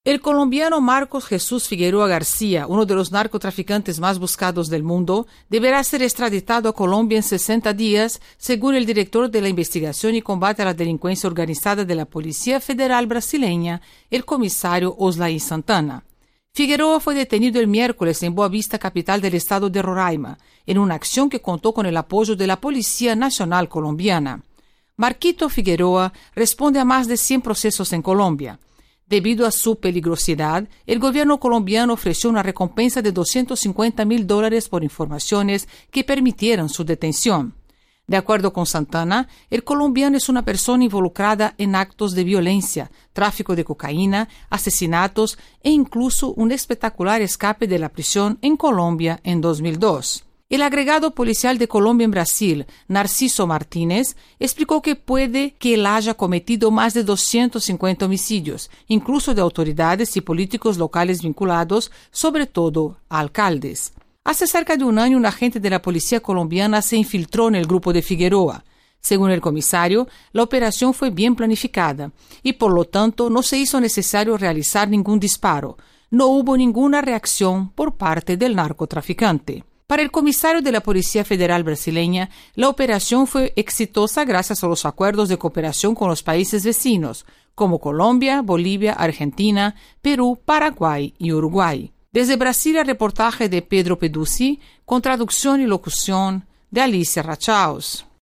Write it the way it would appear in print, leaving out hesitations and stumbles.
El colombiano Marcos Jesús Figueroa García, uno de los narcotraficantes más buscados del mundo, deberá ser extraditado a Colombia en 60 días, según el director de la Investigación y Combate a la Delincuencia Organizada de la Policía Federal Brasileña, el comisario Oslaí Santana. Figueroa fue detenido el miércoles en Boa Vista, capital del estado de Roraima, en una acción que contó con el apoyo de la Policía Nacional Colombiana. Marquito Figueroa responde a más de 100 procesos en Colombia. Debido a su peligrosidad, el gobierno colombiano ofreció una recompensa de $250,000 por informaciones que permitieran su detención. De acuerdo con Santana, el colombiano es una persona involucrada en actos de violencia, tráfico de cocaína, asesinatos e incluso un espectacular escape de la prisión en Colombia en 2002. El agregado policial de Colombia en Brasil, Narciso Martínez, explicó que puede que él haya cometido más de 250 homicidios, incluso de autoridades y políticos locales vinculados, sobre todo a alcaldes. Hace cerca de un año, un agente de la policía colombiana se infiltró en el grupo de Figueroa. Según el comisario, la operación fue bien planificada y, por lo tanto, no se hizo necesario realizar ningún disparo. No hubo ninguna reacción por parte del narcotraficante. Para el comisario de la Policía Federal Brasileña, la operación fue exitosa gracias a los acuerdos de cooperación con los países vecinos, como Colombia, Bolivia, Argentina, Perú, Paraguay y Uruguay. Desde Brasil, el reportaje de Pedro Peduzzi, con traducción y locución de Alicia Rachaos.